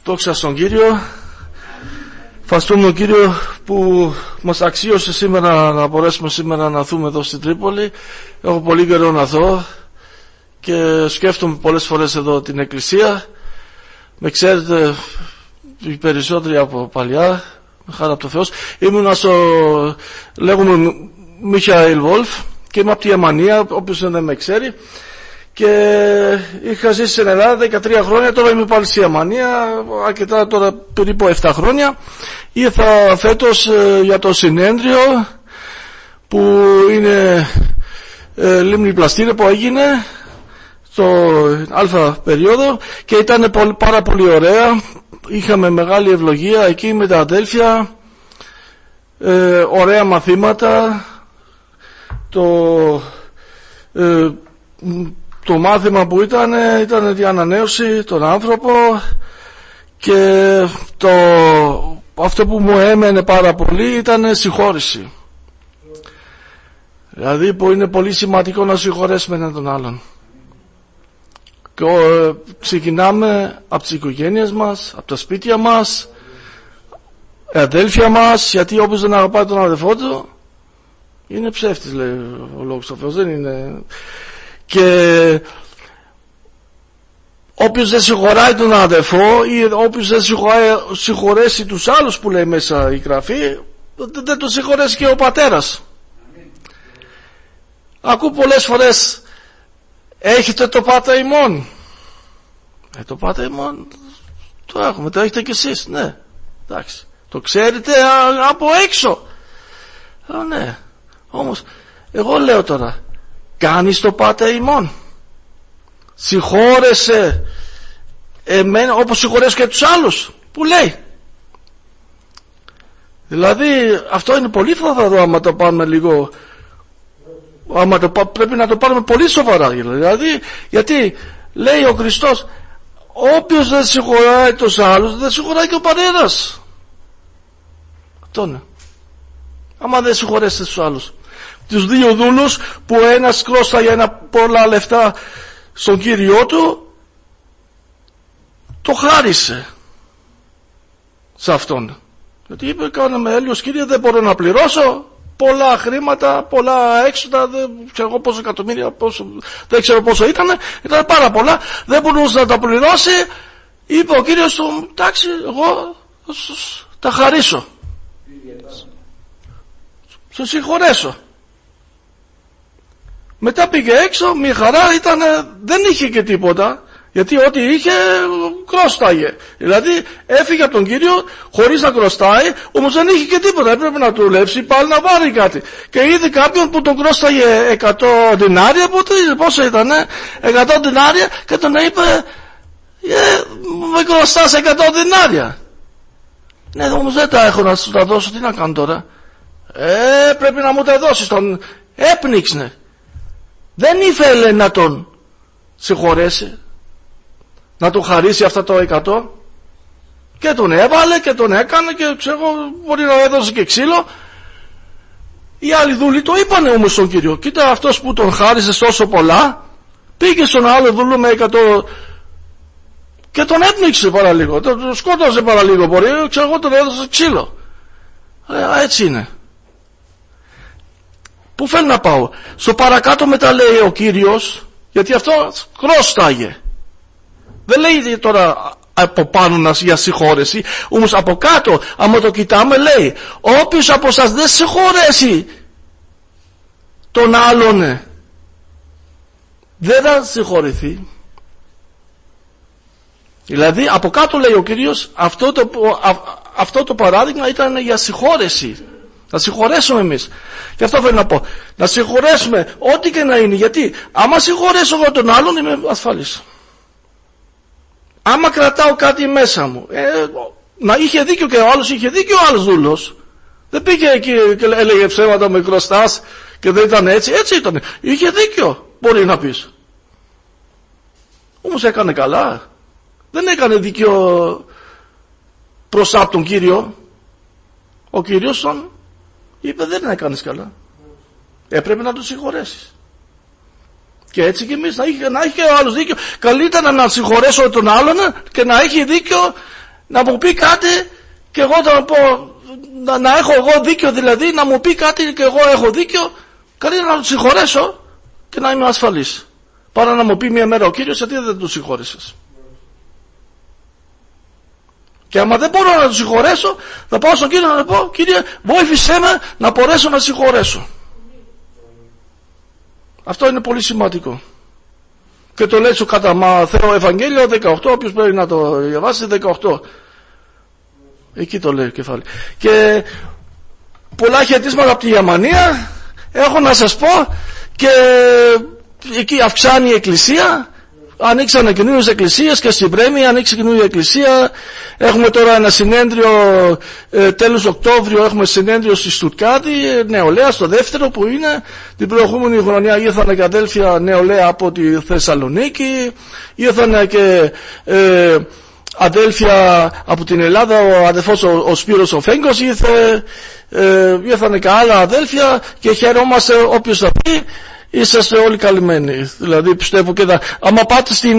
Δόξα στον Κύριο. Ευχαριστούμε τον Κύριο που μας αξίωσε σήμερα να μπορέσουμε σήμερα να δούμε εδώ στην Τρίπολη. Έχω πολύ καιρό να δω και σκέφτομαι πολλές φορές εδώ την Εκκλησία. Με ξέρετε οι περισσότεροι από παλιά, με χάρη από το Θεός. Ήμουνα λέγομαι Μιχαήλ Βόλφ και είμαι από τη Γερμανία, όποιος δεν με ξέρει. Και είχα ζήσει στην Ελλάδα 13 χρόνια, τώρα είμαι πάλι στη Γερμανία, αρκετά τώρα περίπου 7 χρόνια. Ήρθα φέτος για το συνέδριο που είναι λίμνη πλαστήρια που έγινε στο α περίοδο και ήταν πάρα πολύ ωραία. Είχαμε μεγάλη ευλογία εκεί με τα αδέλφια, ωραία μαθήματα. Το μάθημα που ήταν η ανανέωση των άνθρωπο και αυτό που μου έμενε πάρα πολύ ήταν συγχώρηση. Δηλαδή που είναι πολύ σημαντικό να συγχωρέσουμε έναν τον άλλον. Και ξεκινάμε από τις οικογένειες μας, από τα σπίτια μας, αδέλφια μας, γιατί όποιος δεν αγαπάει τον αδελφό του είναι ψεύτης, λέει ο Λόγος του Θεός, δεν είναι. Και όποιος δεν συγχωράει τον αδελφό ή όποιος δεν συγχωρέσει τους άλλους που λέει μέσα η Γραφή, δεν τον συγχωρέσει και ο πατέρας. Ακούω πολλές φορές, έχετε το Πάτερ ημών. Το Πάτερ ημών το έχουμε, το έχετε κι εσείς, ναι, εντάξει, το ξέρετε από έξω. Ναι, όμως εγώ λέω τώρα, κάνεις το Πάτερ ημών, συγχώρεσε εμένα όπως συγχωρέσαι και τους άλλους που λέει. Δηλαδή αυτό είναι πολύ φοβερό άμα το πάρουμε λίγο, πρέπει να το πάρουμε πολύ σοβαρά. Δηλαδή γιατί λέει ο Χριστός, όποιος δεν συγχωράει τους άλλους δεν συγχωράει και ο πατέρας. Αυτό είναι. Άμα δεν συγχωρέσετε τους άλλους, τους δύο δούλους που ένας κρώσταγε πολλά λεφτά στον Κύριό του, το χάρισε σε αυτόν, γιατί είπε, κάναμε έλεος Κύριε, δεν μπορώ να πληρώσω, πολλά χρήματα, πολλά έξοδα, δεν ξέρω πόσο εκατομμύρια, δεν ξέρω πόσο ήταν πάρα πολλά, δεν μπορούσε να τα πληρώσει. Είπε ο Κύριος του, εντάξει, εγώ τα χαρίσω, σε συγχωρέσω. Μετά πήγε έξω, μια χαρά ήταν, δεν είχε και τίποτα, γιατί ό,τι είχε κρόσταγε. Δηλαδή έφυγε από τον Κύριο χωρίς να κρόσταει, όμως δεν είχε και τίποτα, έπρεπε να του δουλέψει πάλι να πάρει κάτι. Και είδε κάποιον που τον κρόσταγε 100 δινάρια, πόσο ήταν, 100 δινάρια, και τον είπε, με κρόστας 100 δινάρια. Ναι, όμως δεν τα έχω να σου τα δώσω, τι να κάνω τώρα. Πρέπει να μου τα δώσεις. Τον έπνιξε. Δεν ήθελε να τον συγχωρέσει, να του χαρίσει αυτά το 100, και τον έβαλε και τον έκανε και ξέρω, μπορεί να έδωσε και ξύλο. Οι άλλοι δούλοι το είπανε όμως στον Κύριο, κοίτα, αυτός που τον χάρισε τόσο πολλά πήγε στον άλλο δούλο με 100 και τον έπνιξε παραλίγο, τον σκότωσε παραλίγο, μπορεί, ξέρω εγώ, τον έδωσε ξύλο. Έτσι είναι. Πού θέλω να πάω? Στο παρακάτω μετά λέει ο Κύριος, γιατί αυτό κρόσταγε. Δεν λέει τώρα από πάνω για συγχώρεση, όμως από κάτω, άμα το κοιτάμε, λέει, όποιος από σας δεν συγχωρέσει τον άλλον, δεν θα συγχωρηθεί. Δηλαδή από κάτω λέει ο Κύριος, αυτό το παράδειγμα ήταν για συγχώρεση. Να συγχωρέσουμε εμείς. Και αυτό θέλω να πω. Να συγχωρέσουμε ό,τι και να είναι. Γιατί άμα συγχωρέσω εγώ τον άλλον, είμαι ασφαλής. Άμα κρατάω κάτι μέσα μου, να είχε δίκιο και ο άλλος, είχε δίκιο ο άλλος δούλος. Δεν πήγε εκεί και έλεγε ψέματα με κρωστάς και δεν ήταν έτσι. Έτσι ήταν. Είχε δίκιο, μπορεί να πεις. Όμως έκανε καλά. Δεν έκανε δίκιο προς απ' τον Κύριο. Ο Κύριος τον είπε, δεν έκανες καλά. Έπρεπε να τον συγχωρέσεις. Και έτσι και εμείς να έχει και ο άλλος δίκιο. Καλύτερα να συγχωρέσω τον άλλον και να έχει δίκιο να μου πει κάτι και εγώ θα πω, να έχω εγώ δίκιο, δηλαδή να μου πει κάτι και εγώ έχω δίκιο, καλύτερα να τον συγχωρέσω και να είμαι ασφαλής, παρά να μου πει μια μέρα ο Κύριος γιατί δεν τον συγχώρεσες. Και άμα δεν μπορώ να τον συγχωρέσω, θα πάω στον Κύριο να του πω, Κύριε, βοήθησέ με να μπορέσω να συγχωρέσω. Αυτό είναι πολύ σημαντικό. Και το λέει στο κατά Μαθαίο Ευαγγέλιο 18, όποιος πρέπει να το διαβάσει, 18. Εκεί το λέει κεφάλι. Και πολλά χαιρετίσματα από τη Γερμανία έχω να σας πω, και εκεί αυξάνει η εκκλησία. Ανοίξανε καινούριες εκκλησίες και στην Πρέμη ανοίξει καινούργια εκκλησία. Έχουμε τώρα ένα συνέδριο τέλος Οκτώβριο, έχουμε συνέδριο στη Στουτκάτη, νεολαία στο δεύτερο που είναι. Την προηγούμενη χρονιά ήρθαν και αδέλφια νεολαία από τη Θεσσαλονίκη, ήρθαν και αδέλφια από την Ελλάδα, ο αδελφός ο Σπύρος ο Φέγκος ήρθαν και άλλα αδέλφια, και χαιρόμαστε όποιος θα πει. Είσαστε όλοι καλυμμένοι. Δηλαδή πιστεύω και άμα πάτε στην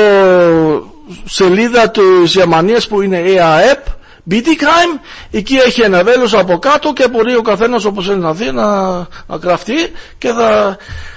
σελίδα της Γερμανίας που είναι EAEP Bietigheim, εκεί έχει ένα βέλος από κάτω και μπορεί ο καθένας όπως θέλει να δει να γραφτεί, και θα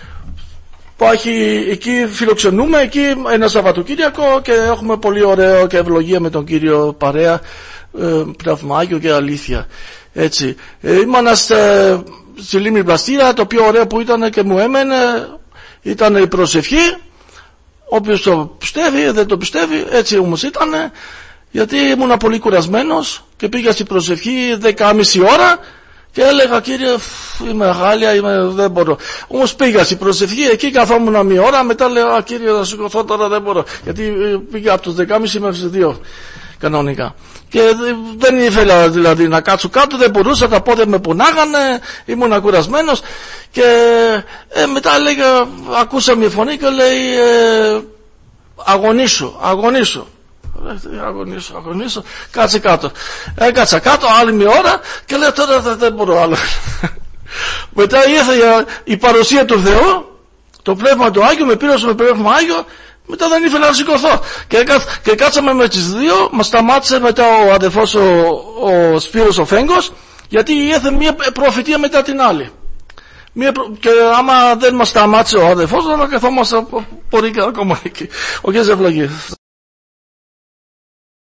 πάει εκεί, φιλοξενούμε εκεί ένα Σαββατοκύριακο και έχουμε πολύ ωραίο και ευλογία με τον Κύριο παρέα, Πνεύμα Άγιο και αλήθεια. Έτσι. Ήμουν στη Λίμνη Πλαστήρα, το πιο ωραίο που ήταν και μου έμενε ήταν η προσευχή. Όποιος το πιστεύει, δεν το πιστεύει, έτσι όμως ήταν, γιατί ήμουν πολύ κουρασμένος και πήγα στην προσευχή 10.30 ώρα και έλεγα, Κύριε, είμαι αγάλια, δεν μπορώ. Όμως πήγα στην προσευχή, εκεί καθόμουν μια ώρα, μετά λέω, Κύριε, θα σηκωθώ τώρα, δεν μπορώ, γιατί πήγα από τους 10.30 μέχρι τις 2 κανονικά. Και δεν ήθελα δηλαδή να κάτσω κάτω, δεν μπορούσα, τα πόδια με πονάγανε, ήμουν κουρασμένος, και μετά έλεγα, ακούσα μια φωνή και λέει, αγωνίσου, κάτσε κάτω. Κάτσα κάτω άλλη μια ώρα και λέω, τώρα δεν μπορώ άλλο. Μετά ήρθε η παρουσία του Θεού, το Πνεύμα του Άγιο, με πήρε στο Πνεύμα Άγιο. Μετά δεν ήθελα να σηκωθώ και κάτσαμε με τις δύο. Μας σταμάτησε μετά ο αδελφός ο Σπύρος ο Φέγκος, γιατί ήρθε μια προφητεία μετά την άλλη. Και άμα δεν μας σταμάτησε ο αδελφός, θα καθόμαστε πολύ ακόμα εκεί. Ο Κύριος ευλογεί.